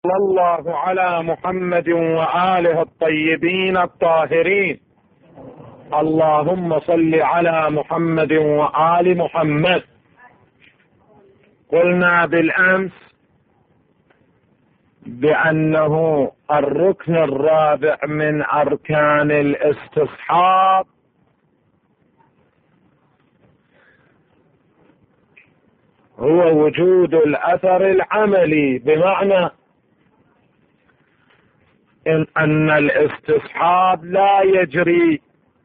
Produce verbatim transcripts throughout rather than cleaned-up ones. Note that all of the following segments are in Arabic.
صلى الله على محمد وآله الطيبين الطاهرين. اللهم صل على محمد وآل محمد. قلنا بالأمس بأنه الركن الرابع من أركان الاستصحاب هو وجود الأثر العملي، بمعنى إن أن الاستصحاب لا يجري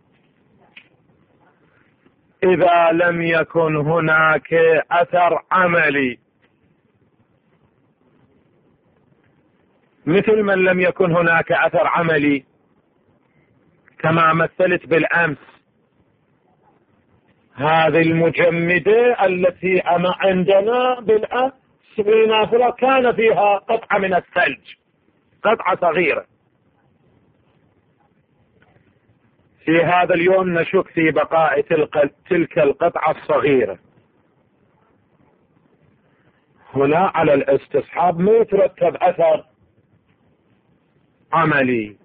إذا لم يكن هناك أثر عملي، مثل من لم يكن هناك أثر عملي كما مثلت بالأمس هذه المجمدة التي أما عندنا بالأمس بنافرة كان فيها قطعة من الثلج، قطعة صغيرة. في هذا اليوم نشك في بقاء تلك القطعة الصغيرة. هنا على الاستصحاب ما يترتب أثر عملي،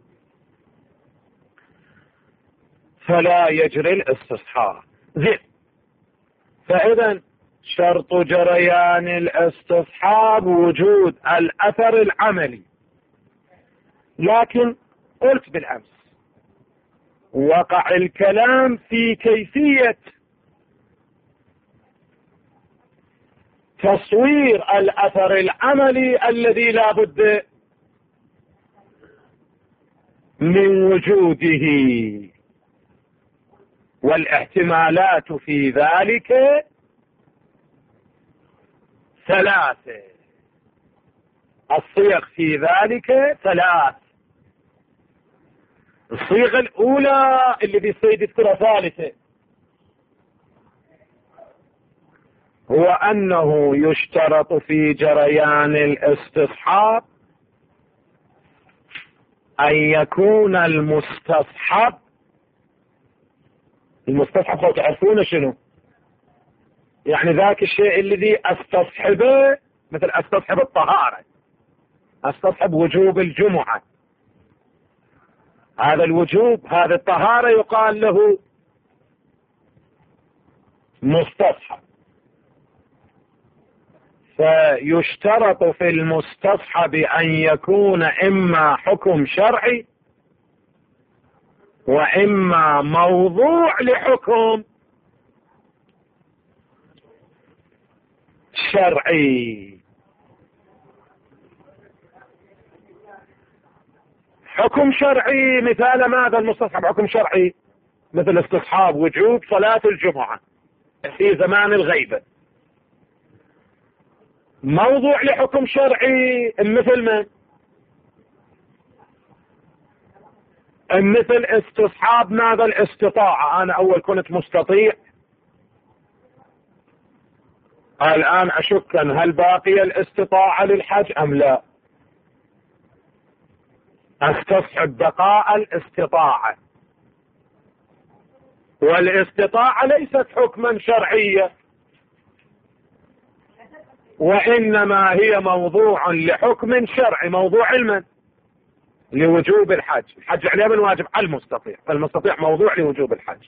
فلا يجري الاستصحاب. زين، فإذا شرط جريان الاستصحاب وجود الأثر العملي. لكن قلت بالأمس وقع الكلام في كيفية تصوير الأثر العملي الذي لا بد من وجوده، والاحتمالات في ذلك ثلاثة. الصيغ في ذلك ثلاث. الصيغة الأولى اللي بيصير يذكرها ثالثة، هو أنه يشترط في جريان الاستصحاب أن يكون المستصحب، المستصحب هو تعرفون شنو؟ يعني ذاك الشيء الذي استصحبه، مثل استصحب الطهارة، استصحب وجوب الجمعة، هذا الوجوب هذا الطهارة يقال له مستصحب. فيشترط في المستصحب أن يكون إما حكم شرعي وإما موضوع لحكم شرعي. حكم شرعي مثال ماذا المستصحب؟ حكم شرعي مثل استصحاب وجوب صلاة الجمعة في زمان الغيبة. موضوع لحكم شرعي مثل من؟ مثل استصحاب ماذا؟ الاستطاعة. أنا أول كنت مستطيع، الآن أشك هل باقي الاستطاعة للحج أم لا. استصحب بقاء الاستطاعة، والاستطاعة ليست حكما شرعيا، وإنما هي موضوع لحكم شرعي، موضوع علما لوجوب الحج. الحج عليه من واجب على المستطيع، فالمستطيع موضوع لوجوب الحج.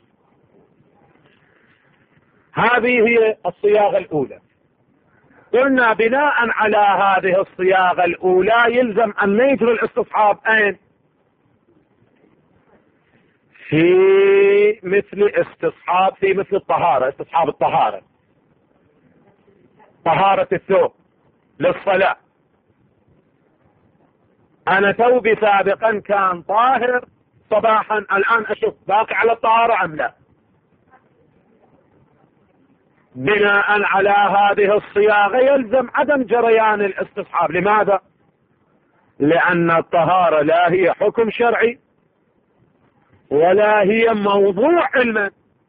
هذه هي الصياغة الأولى. قلنا بناء على هذه الصياغة الأولى يلزم أن يجري الاستصحاب أين؟ في مثل استصحاب في مثل الطهارة، استصحاب الطهارة، طهارة الثوب للصلاة. أنا ثوبي سابقا كان طاهر صباحا، الآن أشوف باقي على الطهارة أم لا. بناء على هذه الصياغة يلزم عدم جريان الاستصحاب. لماذا؟ لأن الطهارة لا هي حكم شرعي ولا هي موضوع علما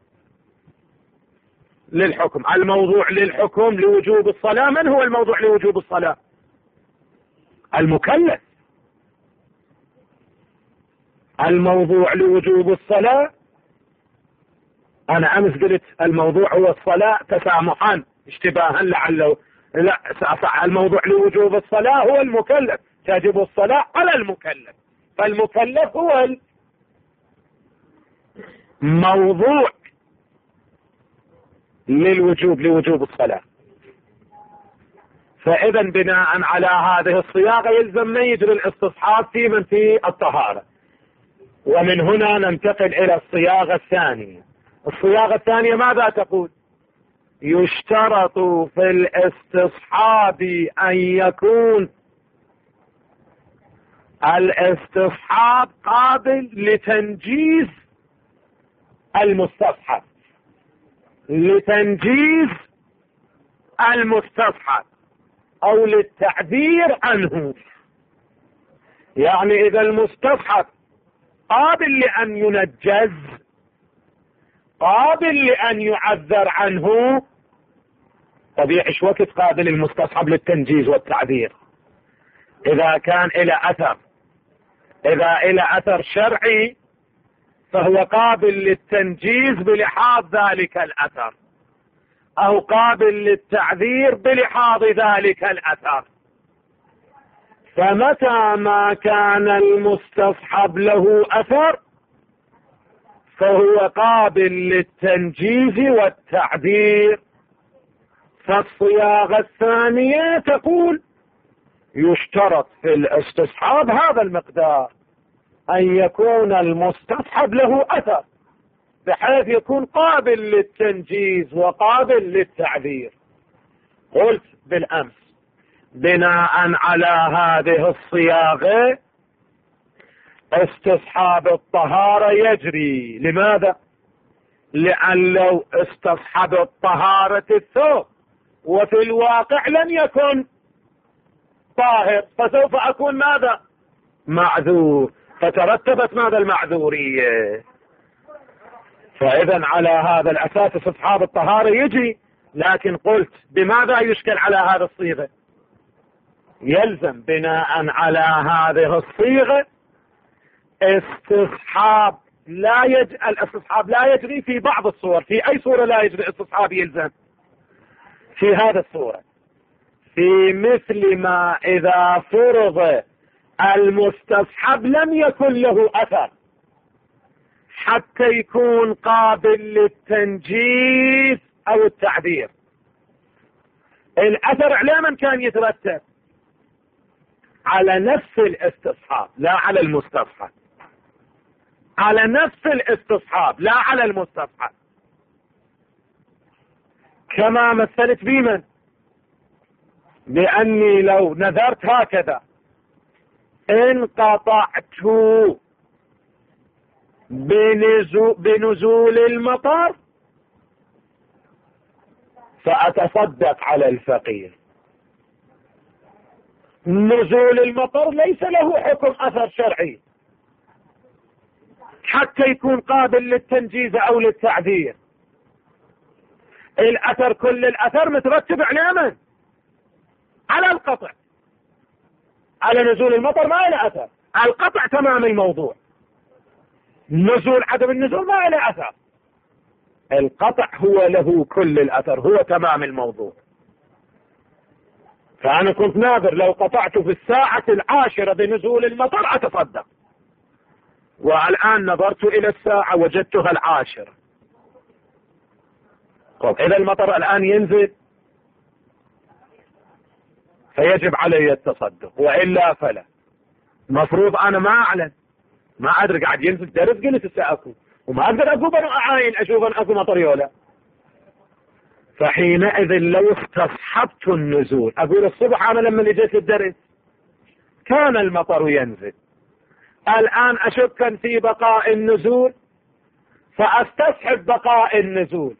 للحكم. الموضوع للحكم لوجوب الصلاة، من هو الموضوع لوجوب الصلاة؟ المكلف. الموضوع لوجوب الصلاة، أنا أمس قلت الموضوع هو الصلاة تسامحا اشتباها لعله، لا، الموضوع لوجوب الصلاة هو المكلف، تجب الصلاة على المكلف، فالمكلف هو الموضوع للوجوب لوجوب الصلاة. فإذا بناء على هذه الصياغة يلزم ما يجري الاستصحاب في من في الطهارة. ومن هنا ننتقل إلى الصياغة الثانية. الصياغة الثانية ماذا تقول؟ يشترط في الاستصحاب أن يكون الاستصحاب قابل لتنجيز المستصحب، لتنجيز المستصحب أو للتعبير عنه. يعني إذا المستصحب قابل لأن ينجز، قابل لأن يعذر عنه، طبيعي ايش وقت قابل المستصحب للتنجيز والتعذير؟ إذا كان إلى أثر، إذا إلى أثر شرعي فهو قابل للتنجيز بلحاظ ذلك الأثر، أو قابل للتعذير بلحاظ ذلك الأثر. فمتى ما كان المستصحب له أثر فهو قابل للتنجيز والتعذير. فالصياغة الثانية تقول يشترط في الاستصحاب هذا المقدار، أن يكون المستصحب له أثر بحيث يكون قابل للتنجيز وقابل للتعذير. قلت بالأمس بناء على هذه الصياغة استصحاب الطهارة يجري. لماذا؟ لأن لو استصحب الطهارة الثوب وفي الواقع لن يكن طاهر فسوف أكون ماذا؟ معذور، فترتبت ماذا المعذورية. فإذا على هذا الأساس استصحاب الطهارة يجري. لكن قلت بماذا يشكل على هذا الصيغة؟ يلزم بناء على هذه الصيغة استصحاب لا يج... الاستصحاب لا يجري في بعض الصور. في أي صورة لا يجري استصحاب يلزم؟ في هذا الصورة، في مثل ما إذا فرض المستصحب لم يكن له أثر حتى يكون قابل للتنجيز أو التعذير. الأثر على من كان يترتب؟ على نفس الاستصحاب لا على المستصحب، على نفس الاستصحاب لا على المستصحب. كما مثلت بمن؟ بأني لو نذرت هكذا انقطعت بنزول المطر فأتصدق على الفقير. نزول المطر ليس له حكم أثر شرعي حتى يكون قابل للتنجيز أو للتعذير. الأثر كل الأثر مترتب على من؟ على القطع. على نزول المطر ما له أثر، القطع تمام الموضوع. نزول عدم النزول ما له أثر، القطع هو له كل الأثر، هو تمام الموضوع. فأنا كنت ناظر لو قطعت في الساعة العاشرة بنزول المطر أتصدق، والآن نظرت إلى الساعة وجدتها العاشرة. طب إذا المطر الآن ينزل فيجب علي التصدق، وإلا فلا. مفروض أنا ما أعلم، ما أدري قاعد ينزل درس قلت الساعة وما أقدر أقوم أنا أعاين أشوف أن أكو مطر يولا. فحينئذ لو استصحبت النزول أقول الصبح أنا لما جيت الدرس كان المطر ينزل، الآن أشك في بقاء النزول فأستصحب بقاء النزول.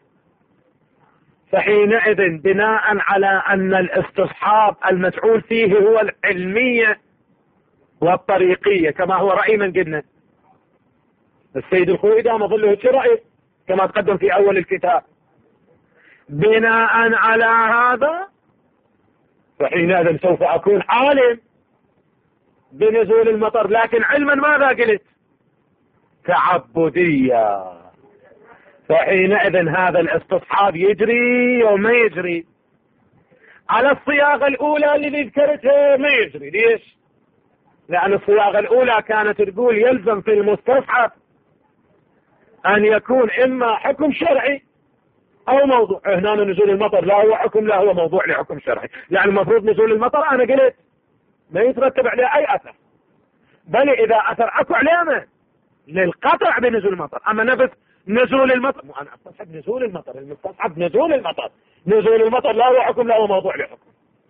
فحينئذ بناء على أن الاستصحاب المفعول فيه هو العلمية والطريقية كما هو رأي من قلنا السيد الخوئي دام أظله رأي كما تقدم في أول الكتاب. بناء على هذا فحينئذ سوف أكون عالم بنزول المطر، لكن علما ماذا قلت؟ تعبدية. فحينئذ هذا الاستصحاب يجري وما يجري. على الصياغة الأولى اللي ذكرتها ما يجري. ليش؟ لأن الصياغة الأولى كانت تقول يلزم في المستصحب أن يكون إما حكم شرعي أو موضوع. هنا نزول المطر لا هو حكم لا هو موضوع لحكم شرعي، يعني المفروض نزول المطر أنا قلت ما يترتب عليه أي أثر، بل إذا أثر أكو علامة للقطع بنزول المطر. أما نفس نزول المطر أنا أستصحب نزول المطر، المستصحب نزول المطر، نزول المطر لا هو حكم لا هو موضوع لحكم.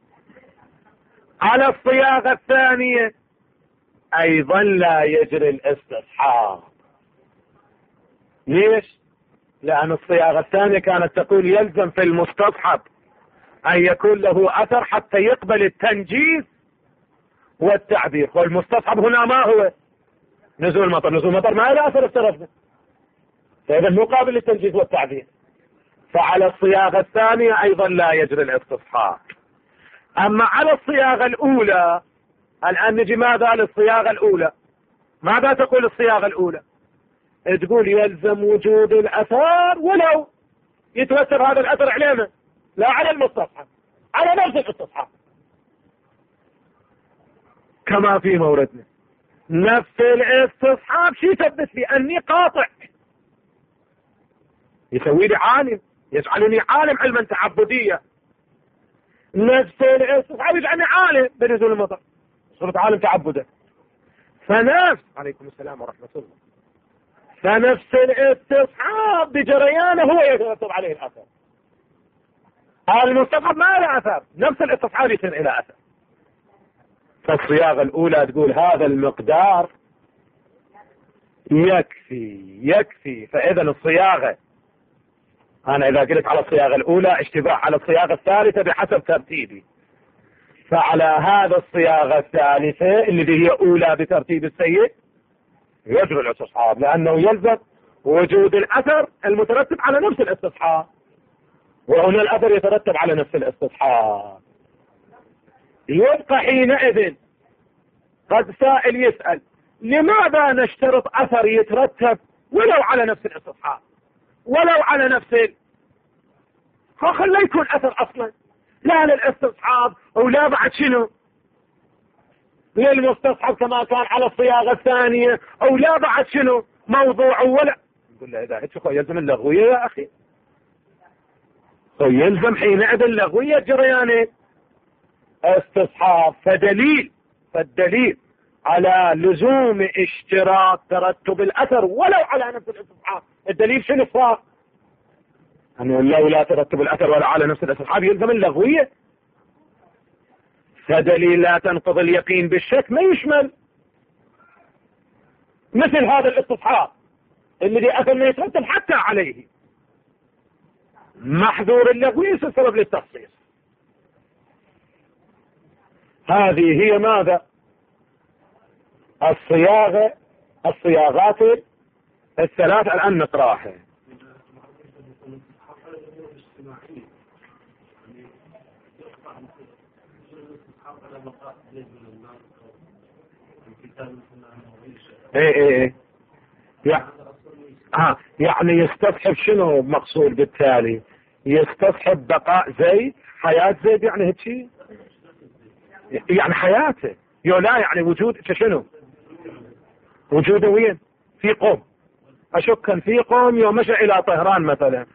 على الصياغة الثانية أيضا لا يجري الاستصحاب. ليش؟ لأن الصياغة الثانية كانت تقول يلزم في المستصحب أن يكون له أثر حتى يقبل التنجيز والتعبير، والمستصحب هنا ما هو؟ نزول المطر. نزول المطر ما له أثر افترضنا، فإذا مقابل للتنجيز والتعبير. فعلى الصياغة الثانية أيضا لا يجري الاستصحاب. أما على الصياغة الأولى الآن نجي ماذا للصياغة الأولى؟ ماذا تقول الصياغة الأولى؟ تقول يلزم وجود الأثر ولو يتوتر هذا الأثر علينا لا على المستصحب، على نفس الاستصحاب كما في موردنا. نفس الاستصحاب شو يثبت لي؟ أني قاطع، يسوي لي عالم، يجعلني عالم علما تعبديا. نفس الاستصحاب يجعلني عالم بنزول المطر، صرت عالم تعبدا. فنفس عليكم السلام ورحمة الله، فنفس الاستصحاب بجريانه هو يترتب عليه الأثر. المستصحب ما له أثر، نفس الاستصحاب يصير إلى أثر. فالصياغة الأولى تقول هذا المقدار يكفي يكفي. فإذا الصياغة، أنا إذا قلت على الصياغة الأولى اشتباه على الصياغة الثالثة بحسب ترتيبي، فعلى هذا الصياغة الثالثة اللي هي أولى بترتيب السيد يجري الاستصحاب، لأنه يلزم وجود الأثر المترتب على نفس الاستصحاب، وهنا الأثر يترتب على نفس الاستصحاب. يبقى حينئذ قد سائل يسأل لماذا نشترط أثر يترتب ولو على نفس الاستصحاب، ولو على نفس ال... خلي يكون أثر أصلا لا للاستصحاب ولا بعد شنو للمستصحب كما كان على الصياغة الثانية، أو لا بعد شنو موضوع ولا. نقول له إذا هيك يلزم اللغوية يا أخي، يلزم حينئذ اللغوية جريان استصحاب. فدليل فالدليل على لزوم اشتراط ترتب الأثر ولو على نفس الاستصحاب، الدليل شنو صار؟ أنه لو لا ترتب الأثر ولا على نفس الاستصحاب يلزم اللغوية. فدليل لا تنقض اليقين بالشك ما يشمل مثل هذا الاستصحاب الذي أثر ما يترتب حتى عليه، محذور اللغوي سبب للتخصيص. هذه هي ماذا؟ الصياغة الصياغات الثلاث الآن نقراها. ايه ايه ايه يعني, آه يعني يستصحب شنو مقصود بالتالي؟ يستصحب بقاء زيد، حياة زيد، يعني هيك يعني حياته يو لا يعني وجود شنو وجوده وين في قوم، اشك كان في قوم يوم مشى الى طهران مثلا،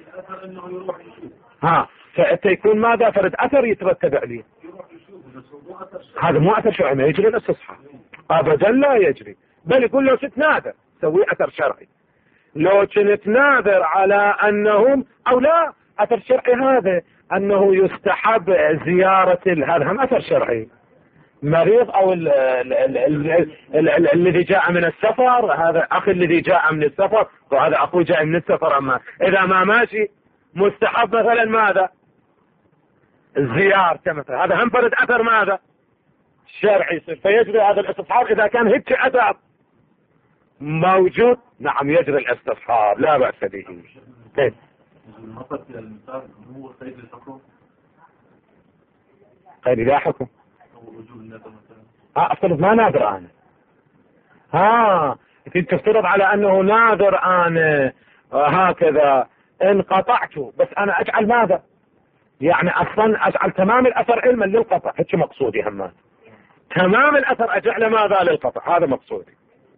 ها فيكون ماذا فرد اثر يترتب عليه، هذا مو اثر شرعي ما يجري الاستصحاب ابدا لا يجري، بل يقول لو كنت ناذر سوي اثر شرعي، لو كنت ناذر على انهم او لا اثر شرعي هذا انه يستحب زيارة هذا هم اثر شرعي، مريض او ال ال ال ال ال الذي جاء من السفر، هذا اخي الذي جاء من السفر وهذا اخوه جاء من السفر، اما اذا ما ماشي مستحب مثلا ماذا زيارته مثلا، هذا هم فرد اثر ماذا شرعي، فيجري هذا الاستصحاب اذا كان هيك اثر موجود، نعم يجري الاستصحاب لا بأس به. كيف المطر في المثال هو قيد الحكم؟ قيد لا حكم وجوب النذر مثلا. ها افترض ما ناذر انا، ها كنت تفترض على انه ناذر انا هكذا ان قطعته، بس انا اجعل ماذا يعني اصلا اجعل تمام الاثر علما للقطع، هيك مقصودي همان تمام الأثر أجعل ماذا للقطع، هذا مقصودي.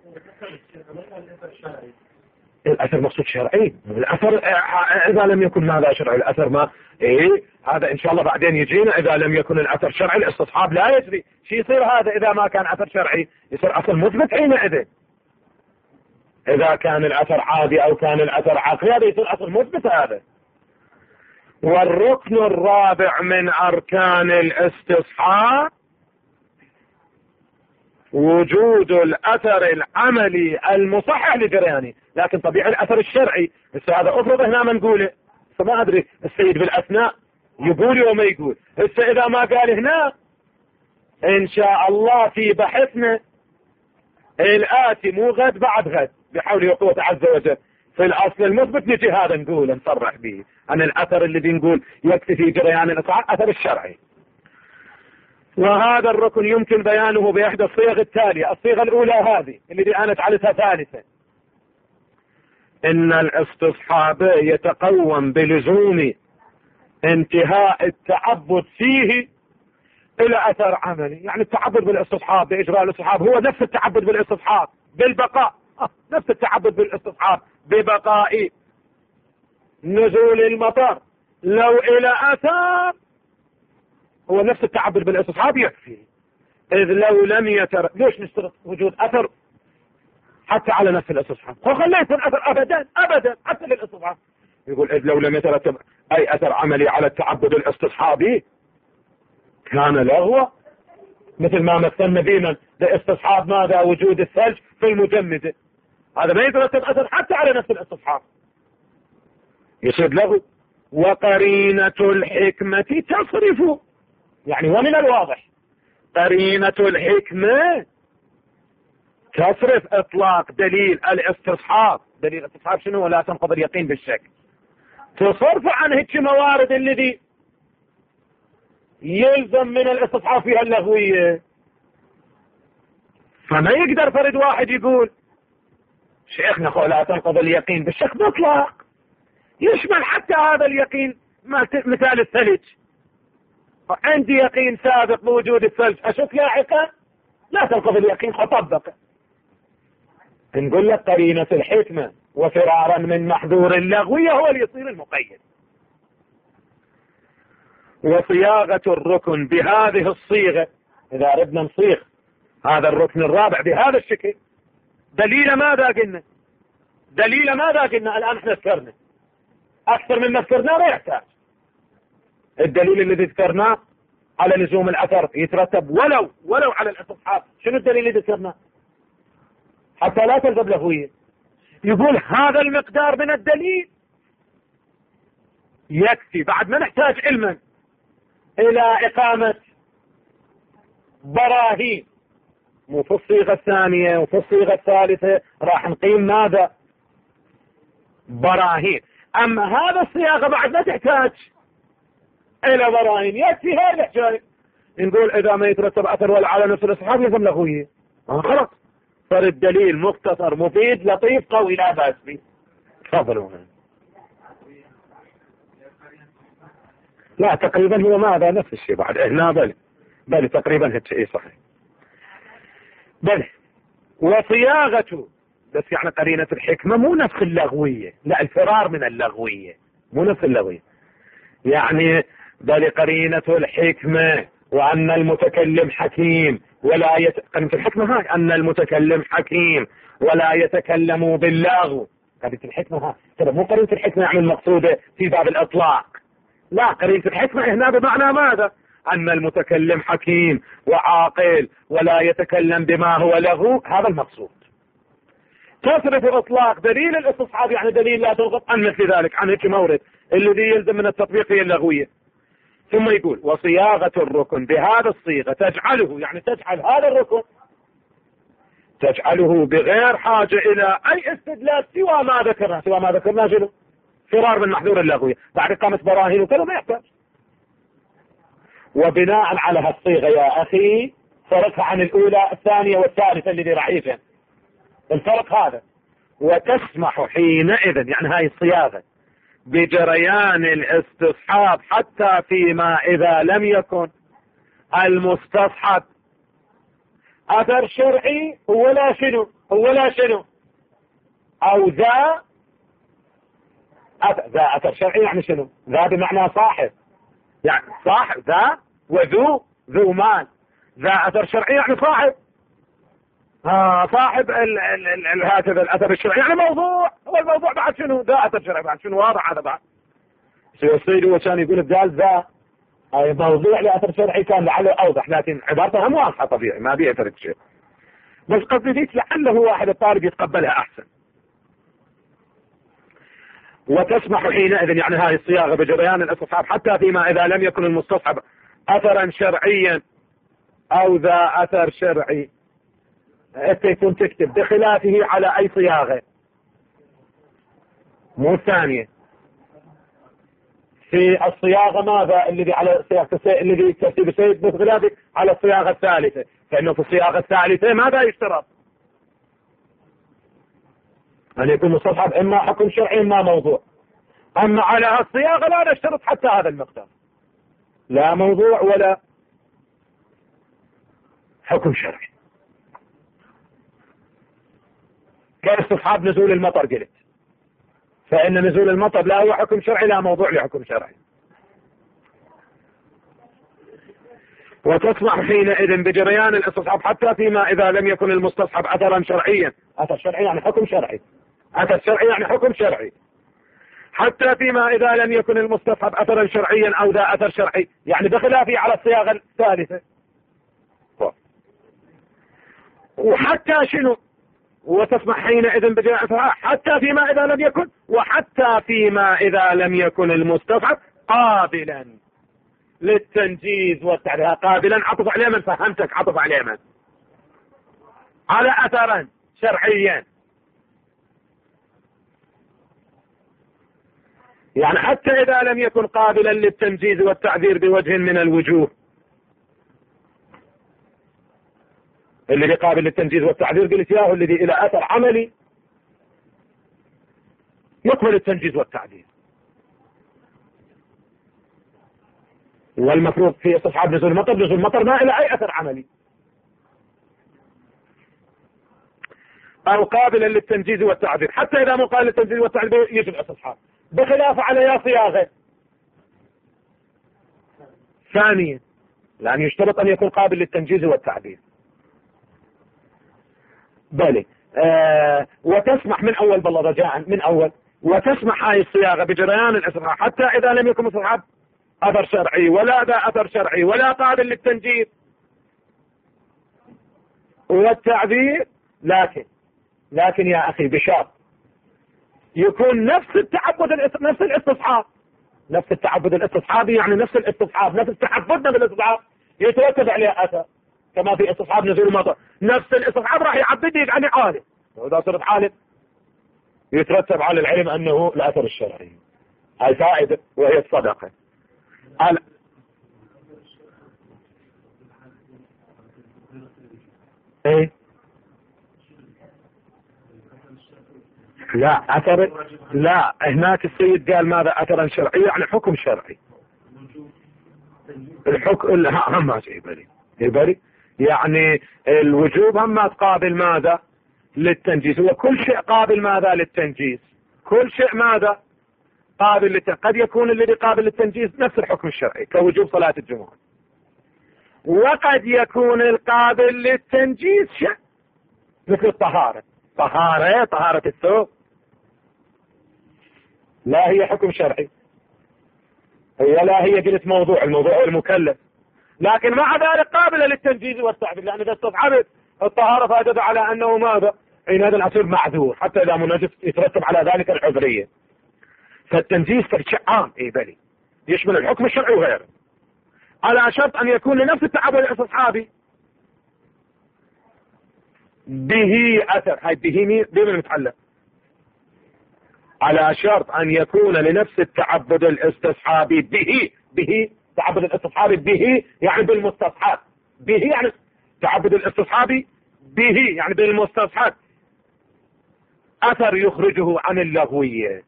الأثر مقصود شرعي، الأثر إذا لم يكن ماذا شرعي الأثر ما إيه هذا إن شاء الله بعدين يجينا. إذا لم يكن الأثر شرعي الاستصحاب لا يجري. شو يصير هذا إذا ما كان أثر شرعي؟ يصير أثر مثبت حينئذ. إذا كان الأثر عادي أو كان الأثر عقلي هذا يصير أثر مثبت هذا. والركن الرابع من أركان الاستصحاب وجود الأثر العملي المصحح لجريانه. لكن طبيعي الأثر الشرعي هسه هذا أفرض هنا ما نقوله، فما أدري السيد بالأثناء يقول وما يقول. هسه إذا ما قال هنا إن شاء الله في بحثنا الآتي مو غد بعد غد بحوله وقوته عز وجل في الأصل المثبت نجي هذا نقول نصرح به عن الأثر الذي نقول يكفي في جريان الإصحاح أثر الشرعي. وهذا الركن يمكن بيانه بإحدى الصيغ التالية. الصيغة الأولى هذه اللي أنا جعلتها ثالثة، إن الاستصحاب يتقوم بلزوم انتهاء التعبد فيه إلى أثر عملي. يعني التعبد بالاستصحاب بإجراء الاستصحاب هو نفس التعبد بالاستصحاب بالبقاء، آه نفس التعبد بالاستصحاب ببقاء نزول المطر لو إلى أثر هو نفس التعبد بالاستصحاب يكفي. إذ لو لم يتر ليش نشترط وجود أثر حتى على نفس الاستصحاب؟ هو خليت الأثر أبدا أبدا حتى للاستصحاب. يقول إذ لو لم يترتب أي أثر عملي على التعبد الاستصحابي كان لغوة، مثل ما مثلنا بينا لاستصحاب ماذا وجود الثلج في المجمد، هذا ما يترتب أثر حتى على نفس الاستصحاب يصير لغو. وقرينة الحكمة تصرف، يعني ومن الواضح قرينة الحكمة تصرف إطلاق دليل الاستصحاب. دليل الاستصحاب شنو؟ ولا تنقض اليقين بالشك، تصرف عن هيك موارد الذي يلزم من الاستصحاب فيها اللغوية. فما يقدر فرد واحد يقول شيخنا خو لا تنقض اليقين بالشك مطلق، يشمل حتى هذا اليقين مثال الثلج. عندي يقين سابق بوجود الثلج أشك لاحقا لا تنقض اليقين فطبق. نقول لك قرينة الحكمة وفرارا من محذور اللغوية هو اللي يصير المقيد. وصياغة الركن بهذه الصيغة، إذا أردنا نصيغ هذا الركن الرابع بهذا الشكل دليل ماذا قلنا؟ دليل ماذا قلنا؟ الآن احنا ذكرنا أكثر مما ذكرناه لا يحتاج. الدليل الذي ذكرناه على لزوم الأثر يترتب ولو ولو على الاستصحاب. شنو الدليل الذي ذكرناه؟ حتى لا تلزم لغوية. يقول هذا المقدار من الدليل يكفي، بعد ما نحتاج علما إلى إقامة براهين، مو في الصيغة الثانية وفي الصيغة الثالثة راح نقيم ماذا؟ براهين. أما هذا الصياغة بعد ما تحتاج إلى براهين يكفي هذا الحكاية. نقول إذا ما يترتب أثر ولا على نفس الاستصحاب يلزم لغوية. آه خلاص صار الدليل مختصر مفيد لطيف قوي لا بأس به. تفضلوا. لا تقريبا هو ماذا نفس الشيء بعد هنا بل بل تقريبا هالشيء صحيح بل. وصياغته بس يعني قرينة الحكمة مو نفس اللغوية، لا الفرار من اللغوية مو نفس اللغوية. يعني بل قرينة الحكمة وأن المتكلم حكيم ولا يت... قرينة الحكمة هاي أن المتكلم حكيم ولا يتكلم باللغو. قرينة الحكمة هاي ترى مو قرينة الحكمة يعني المقصودة في باب الإطلاق، لا قرينة الحكمة هنا بمعنى ماذا؟ أن المتكلم حكيم وعاقل ولا يتكلم بما هو لغو، هذا المقصود. تصرف إطلاق دليل الاستصحاب يعني دليل لا تنقض عن مثل ذلك عن هيك مورد الذي يلزم من التطبيق هي اللغوية. ثم يقول وصياغة الركن بهذا الصيغة تجعله، يعني تجعل هذا الركن تجعله بغير حاجة إلى أي استدلال سوى ما ذكرنا. سوى ما ذكرنا شنو؟ فرار من محذور اللغوية بعد إقامة براهين وكذا ما يحتاج. وبناء على هالصيغة يا أخي فرقها عن الأولى الثانية والثالثة الذي رعيفا الفرق هذا. وتسمح حينئذ يعني هاي الصياغة بجريان الاستصحاب حتى فيما إذا لم يكن المستصحب أثر شرعي هو لا شنو هو لا شنو أو ذا أثر, ذا أثر شرعي يعني شنو ذا بمعنى صاحب يعني صاحب ذا وذو ذو مال ذا أثر شرعي يعني صاحب آه صاحب ال ال ال ال هكذا الأثر الشرعي يعني موضوع هو الموضوع بعد شنو ذا أثر شرعي بعد شنو واضح هذا بعد السيد هو كان يقول قال ذا أي موضوع لأثر شرعي كان لعله أوضح لكن عبارتها مو واضحة طبيعي ما بيها فرق شيء بس قصدي ذيك لعله واحد الطالب يتقبلها أحسن. وتسمح حينئذ يعني هذه الصياغة بجريان الاستصحاب حتى فيما إذا لم يكن المستصحب أثرا شرعيا أو ذا أثر شرعي أنت يكون تكتب بخلافه على أي صياغة مو الثانية في الصياغة ماذا الذي على صياغة الذي ترتيب السيد بخلافه على الصياغة الثالثة فإنه في الصياغة الثالثة ماذا يشترط أن يكون مستصحب إما حكم شرعي إما موضوع. أما على الصياغة لا نشترط حتى هذا المقدار لا موضوع ولا حكم شرعي. كاستصحاب نزول المطر قلت فإن نزول المطر لا هو حكم شرعي لا موضوع لحكم شرعي. وتسمح حينئذ بجريان الاستصحاب حتى فيما إذا لم يكن المستصحب أثرا شرعيا أثر شرعي يعني حكم شرعي أثر شرعي يعني حكم شرعي حتى فيما إذا لم يكن المستصحب أثرا شرعيا أو ذا أثر شرعي يعني بخلافه على الصياغة الثالثة. وحتى شنو وتسمح حينئذ بجريان حتى فيما إذا لم يكن وحتى فيما إذا لم يكن المستصحب قابلا للتنجيز والتعديل قابلا عطف عليه من فهمتك عطف عليه من على أثرا شرعيا يعني حتى إذا لم يكن قابلا للتنجيز والتعذير بوجه من الوجوه الذي قابل للتنجيز والتعذير قلت ياه الذي إلى أثر عملي يقبل التنجيز والتعذير. والمفروض في استصحاب نزول المطر نزول المطر ما إلى أي أثر عملي أو قابلا للتنجيز والتعذير حتى إذا مو قابل للتنجيز والتعذير يجب استصحاب بخلاف على يا صياغة ثانية لأن يشترط أن يكون قابل للتنجيز والتعذير بلي آه وتسمح من أول بالله رجاء من أول وتسمح هاي الصياغة بجريان الاستصحاب حتى إذا لم يكن استصحاب أثر شرعي ولا ذا أثر شرعي ولا قابل للتنجيز والتعذير لكن لكن يا أخي بشرط يكون نفس التعبد نفس الاستصحاب نفس التعبد الاستصحابي يعني نفس الاستصحاب نفس تعبدنا بالاستصحاب يترتب عليه أثر كما في استصحاب نزول المطر نفس الاستصحاب راح يعبد يعني عالم وإذا صرت عالم يترتب على العلم أنه الأثر الشرعي هاي فائدة وهي الصدقة. على ايه لا أثر لا هناك السيد قال ماذا أثرا شرعي يعني حكم شرعي الحكم هم ما يبالي يبالي يعني الوجوب هم ما تقابل ماذا للتنجيز وكل شيء قابل ماذا للتنجيز كل شيء ماذا قابل للتنجيز قد يكون الذي قابل للتنجيز نفس الحكم الشرعي كوجوب صلاة الجمعة وقد يكون القابل للتنجيز شيء مثل الطهارة طهارة طهارة الثوب لا هي حكم شرعي هي لا هي قلت موضوع الموضوع المكلف لكن مع ذلك قابلة للتنجيز والتعبير لأن إذا استطعبت الطهارة فأدد على أنه ماذا حين هذا العصير معذور حتى إذا منجس يترتب على ذلك العذرية فالتنجيز شيء عام إيه بلي يشمل الحكم الشرعي وغيره على شرط أن يكون لنفس التعبد الاستصحابي به أثر هاي به مين بمن المتعلق على شرط أن يكون لنفس التعبد الاستصحابي به به تعبد الاستصحابي به يعني بالمستصحاب به يعني تعبد الاستصحابي به يعني بالمستصحاب أثر يخرجه عن اللغوية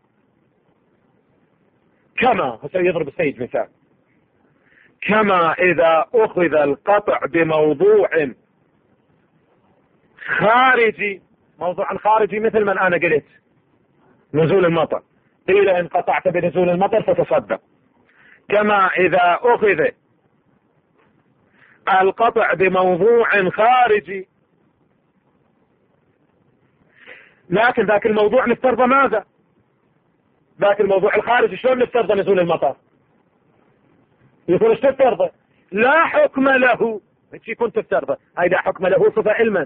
كما سيضرب السيد مثال كما إذا أخذ القطع بموضوع خارجي، موضوع خارجي مثل ما أنا قلت نزول المطر، قيل إن قطعت بنزول المطر فتصدق. كما إذا أخذ القطع بموضوع خارجي، لكن ذاك الموضوع نفترض ماذا؟ ذاك الموضوع الخارجي شلون نفترض نزول المطر؟ يقول ايش تفترضه؟ لا حكم له، ايش يكون تفترضه؟ هاي لا حكم له صفة علما،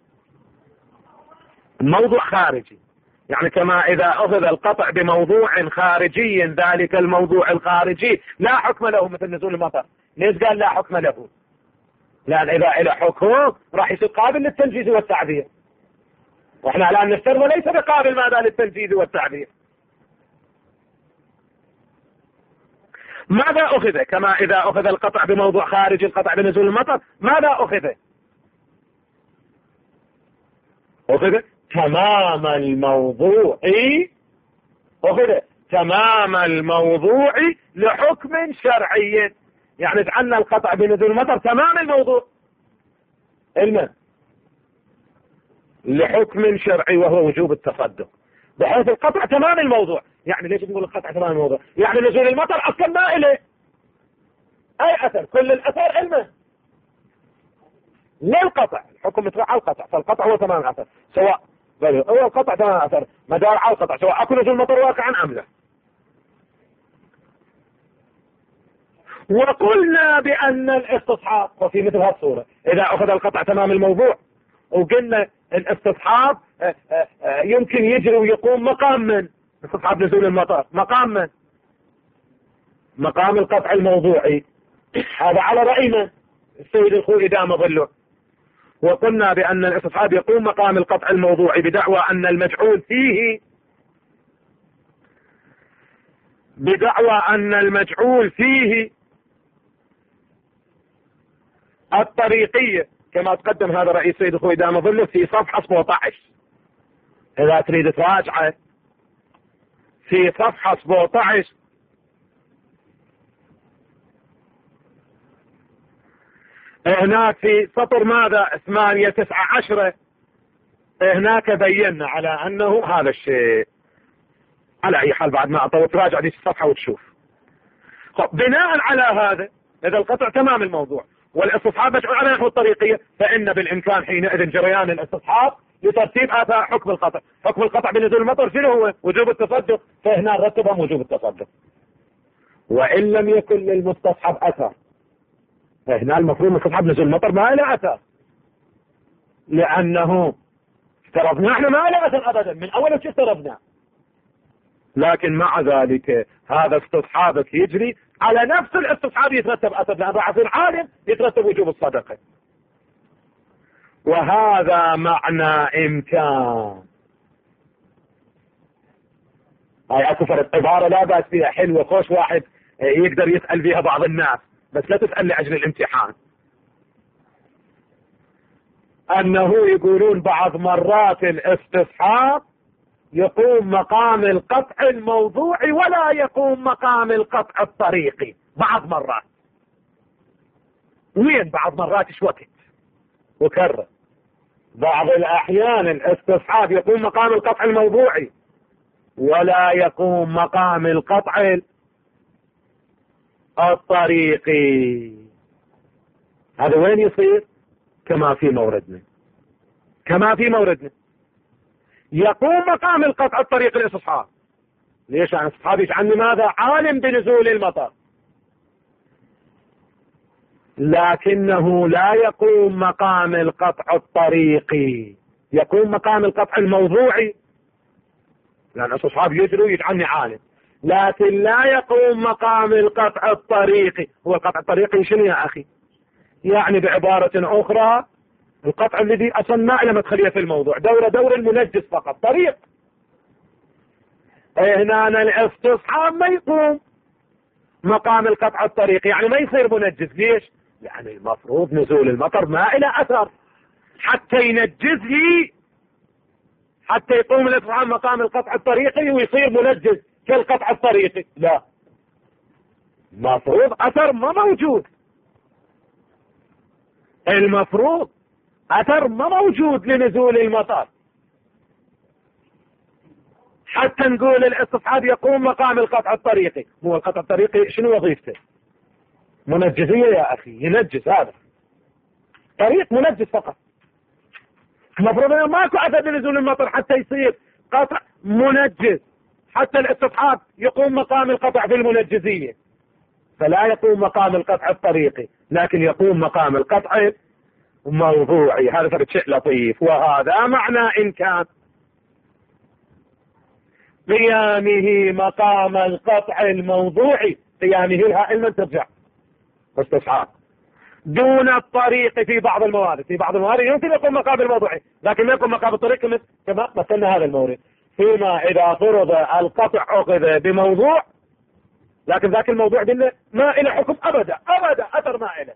موضوع خارجي. يعني كما إذا أخذ القطع بموضوع خارجي ذلك الموضوع الخارجي لا حكم له مثل نزول المطر. ليش قال لا حكم له؟ لأن إذا إلى حكم راح يصير قابل للتنفيذ والتعبير، وإحنا الآن نفترض ليس بقابل ماذا للتنفيذ والتعبير. ماذا أخذ؟ كما إذا أخذ القطع بموضوع خارجي، القطع بنزول المطر، ماذا أخذ؟ أخذ تمام الموضوع، أخذ تمام الموضوع لحكم شرعي. يعني جعلنا القطع بنزول المطر تمام الموضوع علما لحكم شرعي وهو وجوب التصدق، بحيث القطع تمام الموضوع. يعني ليش نقول القطع تمام الموضوع؟ يعني نزول المطر أصلا ما إليه أي أثر، كل الأثر علمه للقطع، الحكم متبع على القطع، فالقطع هو تمام الأثر، سواء هو القطع تمام الأثر مدار على القطع، سواء أكو نزول المطر واقعا أم لا. وقلنا بأن الاستصحاب، وفي مثل هذه الصورة إذا أخذ القطع تمام الموضوع، وقلنا الاستصحاب يمكن يجري ويقوم مقام من استصحاب نزول المطر، مقام من مقام القطع الموضوعي. هذا على رأينا السيد الخوئي دام ظله. وقلنا بأن الاستصحاب يقوم مقام القطع الموضوعي بدعوى أن المجعول فيه بدعوى أن المجعول فيه الطريقية، كما تقدم هذا رأي السيد الخوئي دام ظله في صفحة سبعة عشر. إذا تريد تراجعه في صفحة سبعة عشر هناك في سطر ماذا ثمانية تسعة عشرة، هناك بينا على أنه هذا الشيء. على أي حال بعد ما أطول تراجع دي الصفحة وتشوف. خب بناء على هذا إذا القطع تمام الموضوع والاستصحاب مجعول على نحو الطريقية، فإن بالإمكان حينئذ جريان الاستصحاب لترتيب آثار حكم القطع. حكم القطع بنزول المطر شنو هو؟ وجوب التصدق، فهنا نرتبهم وجوب التصدق. وإن لم يكن للمستصحب أثر، فهنا المفروض مستصحب نزول المطر ما له أثر، لأنه افترضنا احنا ما له أثر أبدا من أول شيء افترضنا، لكن مع ذلك هذا استصحابك يجري على نفس الاستصحاب يترتب أثر، لأن راح يصير عالم يترتب وجوب الصدقة. وهذا معنى إمكان. هاي اكو فرق عبارة لا بأس فيها، حلوة خوش، واحد يقدر يسأل بها بعض الناس، بس لا تسأل لأجل الامتحان. أنه يقولون بعض مرات الاستصحاب يقوم مقام القطع الموضوعي ولا يقوم مقام القطع الطريقي. بعض مرات، وين بعض مرات ايش وقت؟ وكرر بعض الأحيان الاستصحاب يقوم مقام القطع الموضوعي ولا يقوم مقام القطع الطريقي. هذا وين يصير؟ كما في موردنا، كما في موردنا يقوم مقام القطع الطريقي الاستصحاب. ليش؟ عن الاستصحاب يجعلني ماذا؟ عالم بنزول المطر، لكنه لا يقوم مقام القطع الطريقي، يقوم مقام القطع الموضوعي، لأن الاستصحاب يجروا يجعلني عالم، لكن لا يقوم مقام القطع الطريقي. هو القطع الطريقي شنو يا أخي؟ يعني بعبارة أخرى القطع الذي أصلا ما له مدخلية في الموضوع، دور دور المنجس فقط، طريق. هنا الاستصحاب ما يقوم مقام القطع الطريقي، يعني ما يصير منجز. ليش؟ يعني المفروض نزول المطر ما له أثر حتى ينجز لي، حتى يقوم الاستصحاب مقام القطع الطريقي ويصير منجز كالقطع الطريقي. لا، المفروض أثر ما موجود. المفروض أثر ما موجود لنزول المطر، حتى نقول الاستصحاب يقوم مقام القطع الطريقي. هو القطع الطريقي شنو وظيفته؟ منجزية يا أخي، ينجز، هذا طريق منجز فقط. المفروض أنه ماكو أثر لنزول المطر حتى يصير قطع منجز، حتى الاستصحاب يقوم مقام القطع في المنجزية، فلا يقوم مقام القطع الطريقي، لكن يقوم مقام القطع موضوعي. هذا فرق شيء لطيف، وهذا معنى إن كان قيامه مقام القطع الموضوعي، قيامه لها علما ترجع استصحاب دون الطريق في بعض الموارد. في بعض الموارد يمكن يكون مقام الموضوعي، لكن ما يكون مقام الطريق كما مثلنا هذا المورد. فيما إذا فرض القطع أخذ بموضوع، لكن ذاك الموضوع دل ما إلى حكم أبدا أبدا، أثر ما إلى،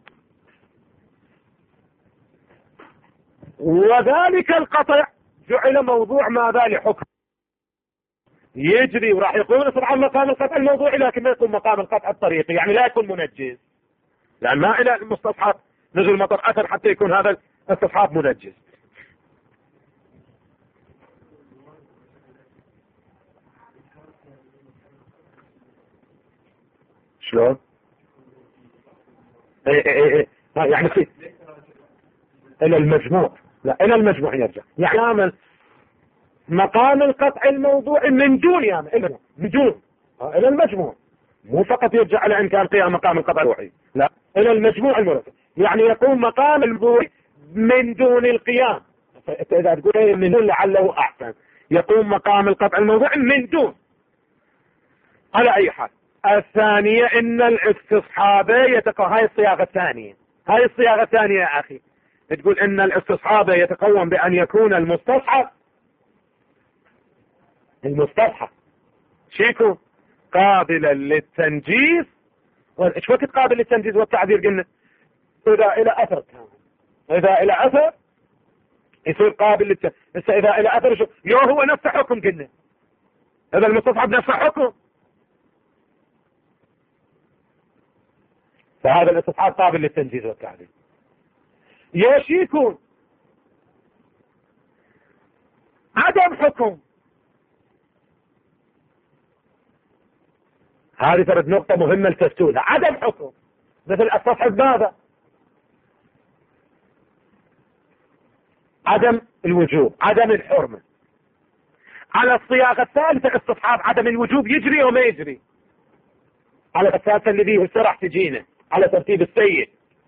وذلك القطع جعل موضوع ماذا لحكم يجري، وراح يكون طبعا مقام القطع الموضوعي، لكن ما يكون مقام القطع الطريقي، يعني لا يكون منجز، لأن ما إلى المستصحاب نزل المطر أثر حتى يكون هذا الاستصحاب منجز. شلون؟ ايه ايه ايه يعني في الى المجموع، لا الى المجموع يرجع، يعني يعمل مقام القطع الموضوعي من دون يعمل من دون الى المجموع، مو فقط يرجع على ان كان قيام مقام القطع الموضوعي، لا الى المجموع المرتب، يعني يقوم مقام الموضوع من دون القيام. اذا تقول من دون لعله احسن، يقوم مقام القطع الموضوعي من دون. على اي حال، الثانية ان الاستصحاب يتقوم، هاي الصياغة الثانية، هاي الصياغة الثانية يا اخي، تقول ان الاستصحاب يتقوم بان يكون المستصحب المستصحب شيكو قابلا للتنجيز. ايش وقت قابل للتنجيز والتعذير؟ قلنا اذا الى اثر كان، اذا الى اثر يصير قابل للتنجيز. اذا الى اثر شو يو هو نفس حكم، قلنا هذا المستصحب نفس حكم، فهذا الاستصحاب قابل للتنجيز والتعديل. ياش يكون عدم حكم، هذه ترى نقطة مهمة لتفتولها. عدم حكم مثل استصحب ماذا؟ عدم الوجوب، عدم الحرمة. على الصياغة الثالثة استصحاب عدم الوجوب يجري وما يجري. على الثالثة اللي فيه السرح تجينا على ترتيب السيد،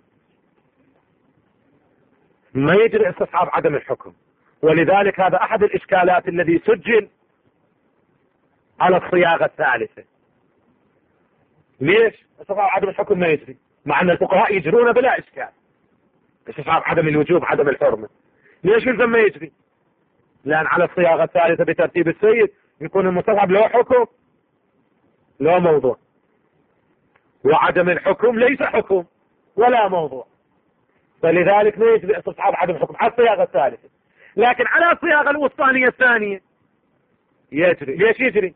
ما يجري استصحاب عدم الحكم. ولذلك هذا احد الاشكالات الذي سجل على الصياغة الثالثة. ليش استصحاب عدم الحكم ما يجري مع ان الفقهاء يجرون بلا اشكال؟ استصحاب عدم الوجوب عدم الحرمة ليش يلزم ما يجري؟ لان على الصياغة الثالثة بترتيب السيد يكون المستصحب له حكم له موضوع، وعدم الحكم ليس حكم ولا موضوع، فلذلك ما يجري استصحاب عدم الحكم على الصياغة الثالثة. لكن على الصياغة الوسطانية الثانية يجري. ليش يجري؟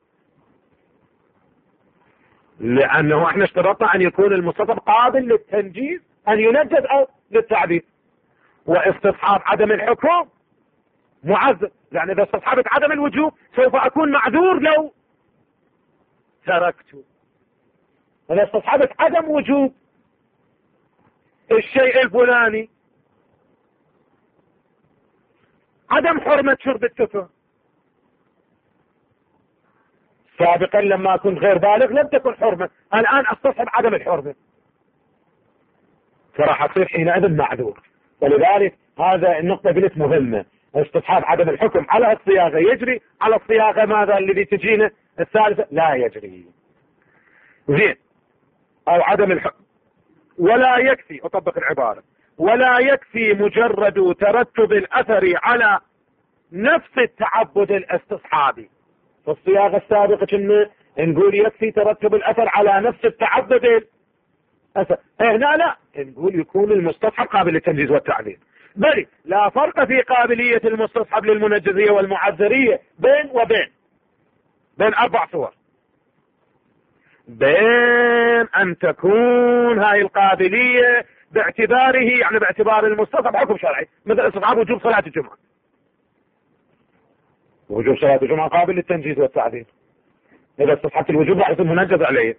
لأنه احنا اشترطنا أن يكون المستصحب قابل للتنجيز، أن ينجز أو للتعبير. واستصحاب عدم الحكم معذر، لأن إذا استصحبت عدم الوجوب سوف أكون معذور لو تركته. إذا استصحبت عدم وجوب الشيء الفلاني، عدم حرمة شرب التفل، سابقا لما كنت غير بالغ لم تكن حرمة، الآن استصحب عدم الحرمة، فراح أصير حينئذ معذور. ولذلك هذا النقطة قلت مهمة، استصحاب عدم الحكم على الصياغة يجري، على الصياغة ماذا الذي تجينا الثالثة لا يجري. زين، أو عدم الحكم. ولا يكفي، أطبق العبارة، ولا يكفي مجرد ترتب الأثر على نفس التعبد الاستصحابي. في الصياغة السابقة كنا نقول يكفي ترتب الأثر على نفس التعبد الأثر، هنا لا، نقول يكون المستصحب قابل للتنجيز والتعديل. بل لا فرق في قابلية المستصحب للمنجزية والمعذرية بين وبين بين أربع صور. بين أن تكون هاي القابلية باعتباره يعني باعتبار المستصحب حكم شرعي، مثل استصحاب وجوب صلاة الجمعة. وجوب صلاة الجمعة قابل للتنجيز والتعديل، إذا استصحبت الوجوب راح يصير منجز عليه.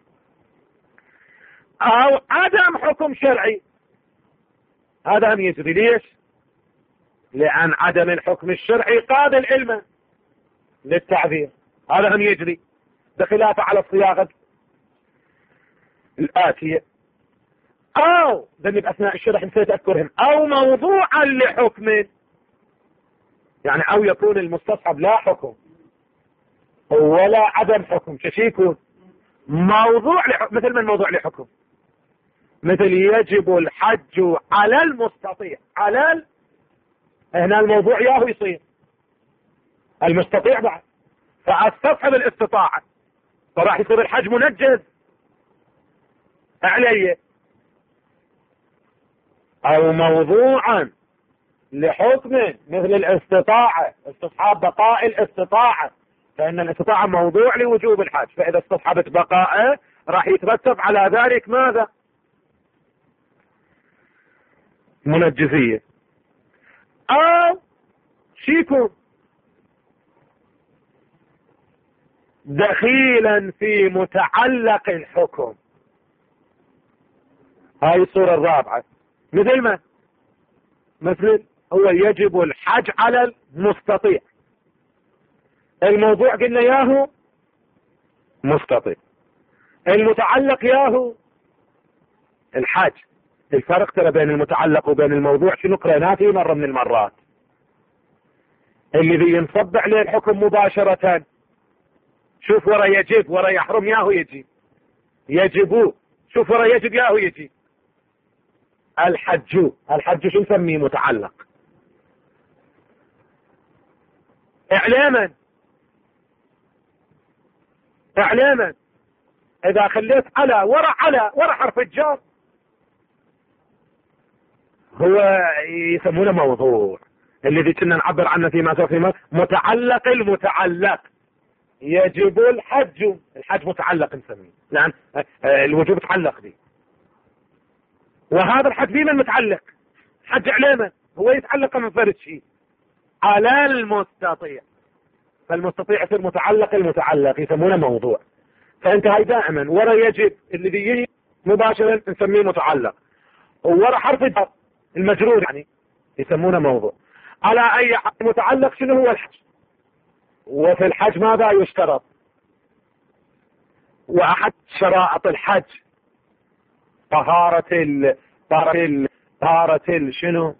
أو عدم حكم شرعي، هذا هم يجري. ليش؟ لأن عدم الحكم الشرعي قابل علما للتعذير، هذا هم يجري، بخلافه على الصياغة الآتية. أو ذنب بأثناء الشرح نسيت أذكرهم، أو موضوعا لحكم، يعني أو يكون المستصحب لا حكم ولا عدم حكم، شو يكون؟ موضوع لحكم. مثل من موضوع لحكم؟ مثل يجب الحج على المستطيع. على ال... هنا الموضوع ياهو يصير المستطيع بعد، فاستصحب الاستطاعة، فراح يصير الحج منجز عليه. او موضوعا لحكم مثل الاستطاعة، استصحاب بقاء الاستطاعة، فإن الاستطاعة موضوع لوجوب الحج، فإذا استصحبت بقاءه راح يترتب على ذلك ماذا؟ منجزية. أو شيكو دخيلا في متعلق الحكم، هاي الصورة الرابعة. مثل ما مثل هو يجب الحج على المستطيع، الموضوع قلنا ياهو مستطيع، المتعلق ياهو الحج. الفرق ترى بين المتعلق وبين الموضوع شنو؟ قريناه في مرة من المرات. اللي ينصب عليه الحكم مباشرة، شوف ورا يجب ورا يحرم ياهو يجي، يجب، شوف ورا يجب ياهو يجي. الحج، الحج شو نسميه؟ متعلق. اعلاما اعلاما اذا خليت على ورا على ورا حرف الجر هو يسمونه موضوع، الذي كنا نعبر عنه فيما سوف فيما متعلق. المتعلق يجب الحج، الحج متعلق نسميه لأن الوجوب متعلق به، وهذا الحج بمن متعلق؟ حج علامة، هو يتعلق من فرد شيء على المستطيع، فالمستطيع يصير متعلق، المتعلق يسمونه موضوع. فانت هاي دائما ورا يجب اللي بيجي مباشرة نسميه متعلق، وورا حرف الجر المجرور يعني يسمونه موضوع. على اي متعلق شنو هو الحج؟ وفي الحج ماذا يشترط؟ واحد شرائط الحج طهارة ال طهارة ال طهارة ال شنو؟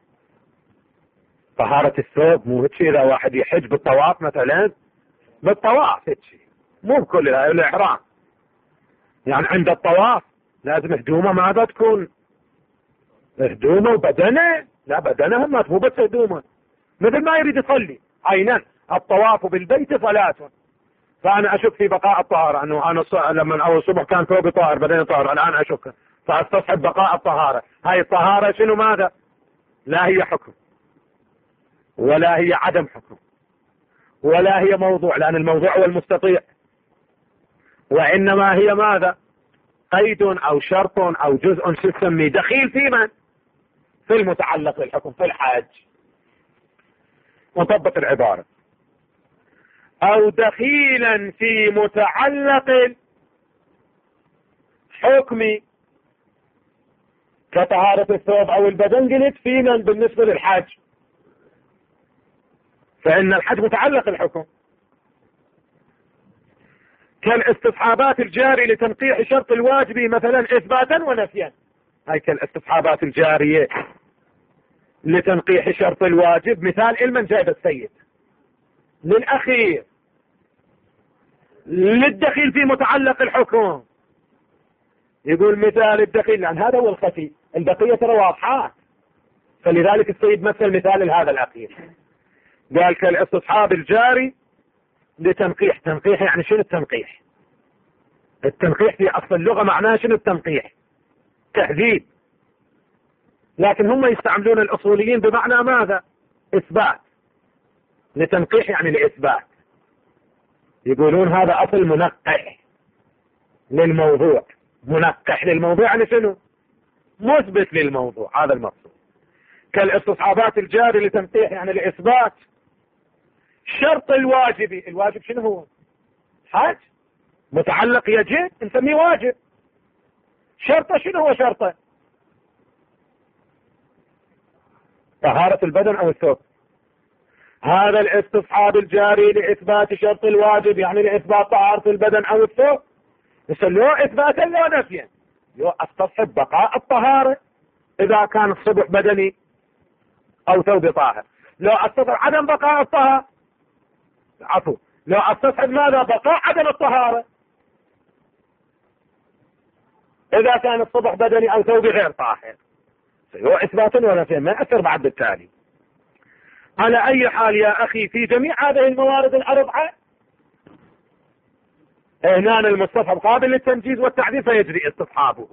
طهارة الثوب. مو هيك اذا واحد يحج بالطواف مثلا، بالطواف هيك مو بكل الاحرام، يعني عند الطواف لازم هدومه ماذا تكون؟ هدومه وبدنه، لا بدنه ما مو بس هدومه، مثل ما يريد يصلي. عينا الطواف بالبيت صلاة، فانا اشك في بقاء الطهارة، انه انا لما اول الصبح كان ثوبي طاهر بدني طاهر، الان اشك، فاستصحب بقاء الطهارة. هاي الطهارة شنو ماذا؟ لا هي حكم ولا هي عدم حكم ولا هي موضوع، لأن الموضوع هو المستطيع، وإنما هي ماذا؟ قيد أو شرط أو جزء شو تسميه دخيل في من؟ في المتعلق للحكم في الحج. نطبق العبارة. أو دخيلا في متعلق الحكم كطهارة الثوب أو البدن، قلت في من بالنسبة للحج، فإن الحج متعلق الحكم، كالاستصحابات الجاري لتنقيح شرط الواجب مثلا إثباتا ونفيا. هاي كالاستصحابات الجارية لتنقيح شرط الواجب، مثال المن جايب السيد للأخير للدخيل في متعلق الحكم. يقول مثال الدخيل، لأن هذا هو الخفي، البقية ترى واضحات، فلذلك السيد مثل مثال هذا الأخير، قال كالاستصحاب الجاري لتنقيح. تنقيح يعني شنو التنقيح؟ التنقيح في أصل اللغة معناه شنو التنقيح؟ تهذيب، لكن هم يستعملون الأصوليين بمعنى ماذا؟ إثبات. لتنقيح يعني لإثبات، يقولون هذا أصل منقح للموضوع. منقح للموضوع يعني شنو؟ مثبت للموضوع، هذا المقصود. كالاستصحابات الجاري لتنقيح يعني لإثبات شرط الواجب. الواجب شنو هو؟ حاج متعلق يجب نسميه واجب. شرطه شنو هو؟ شرطه طهارة البدن أو الثوب. هذا الاستصحاب الجاري لإثبات شرط الواجب يعني لإثبات طهارة البدن أو الثوب، يسموه إثباتا لا نفيا. استصحب بقاء الطهارة إذا كان الصبح بدني أو ثوب طاهر. لو استصحب عدم بقاء الطهارة، عفوا، لو استصحب ماذا؟ بقاء عدم الطهارة إذا كان الصبح بدني أو ثوب غير طاهر. هو إثباتا ونفيا، ما يأثر بعد بالتالي. على أي حال يا أخي، في جميع هذه الموارد الأربعة هنا المستصحب قابل للتنجيز والتعديل فيجري استصحابه.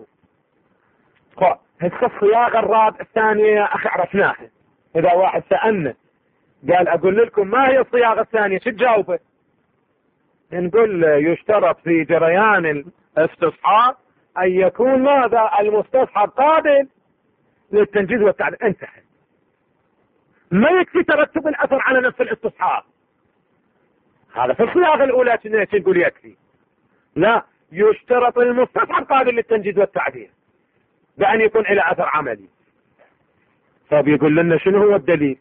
هسه الصياغة الرابعة الثانية يا أخي عرفناها. إذا واحد سألنا قال أقول لكم ما هي الصياغة الثانية، شو تجاوبه؟ نقول يشترط في جريان الاستصحاب أن يكون ماذا؟ المستصحب قابل للتنجيز والتعديل. انتهى. ما يكفي ترتب الأثر على نفس الاستصحاب. هذا في الصياغة الأولى نقول يكفي. لا، يشترط المستصحب قابل للتنجيز والتعديل بأن يكون إلى أثر عملي. فبيقول لنا شنو هو الدليل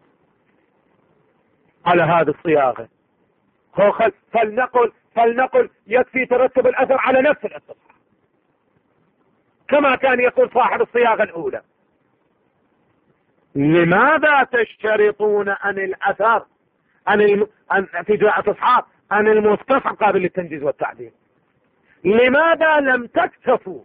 على هذه الصياغة؟ هو خل... فلنقل فلنقل يكفي ترتب الأثر على نفس الاستصحاب كما كان يقول صاحب الصياغة الأولى. لماذا تشترطون أن الأثر أن, الم... أن في جاء استصحاب أن المستصحب قابل للتنجيز والتعديل؟ لماذا لم تكتفوا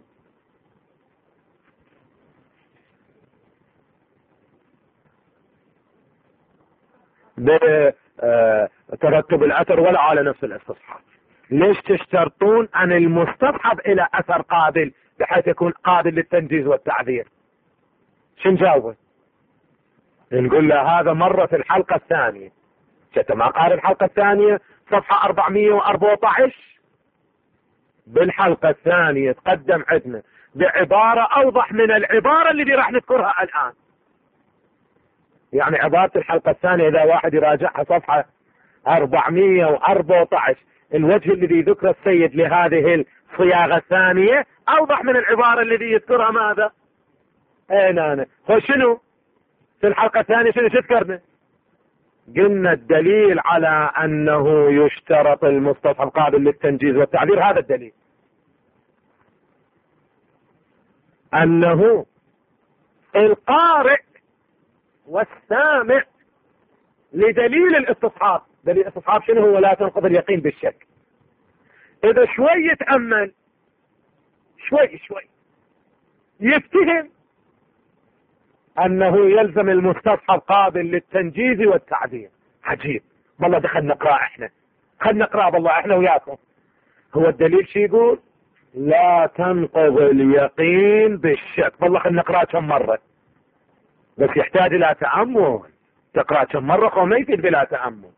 بترتب الأثر ولا على نفس الاستصحاب؟ ليش تشترطون أن المستصحب إلى أثر قابل بحيث يكون قابل للتنجيز والتعديل؟ شو نجاوبه؟ نقول له هذا مرة في الحلقة الثانية. شفت ما قال الحلقة الثانية صفحة أربعمئة وأربعة عشر؟ بالحلقة الثانية تقدم عندنا بعبارة أوضح من العبارة اللي راح نذكرها الآن. يعني عبارة الحلقة الثانية إذا واحد يراجعها صفحة أربعمئة وأربعة عشر، الوجه الذي ذكر السيد لهذه الصياغة الثانية أوضح من العبارة الذي يذكرها ماذا؟ أين أنا؟ هو شنو؟ في الحلقة الثانية شنو تذكرنا؟ قلنا الدليل على أنه يشترط المستصحب قابل للتنجيز والتعديل، هذا الدليل أنه القارئ والسامع لدليل الاستصحاب. دليل الاستصحاب شنو هو؟ لا تنقض اليقين بالشك. إذا شوي يتأمل شوي شوي يفتهم أنه يلزم المستصحب قابل للتنجيز والتعديل. عجيب والله، دخل نقرأ احنا خلنا نقرأ بالله احنا وياكم. هو الدليل شي يقول؟ لا تنقض اليقين بالشك. والله خلنا نقرأ كم مرة، بس يحتاج إلى تأمل. تقرأ كم مرة وما يفيد بلا تأمل.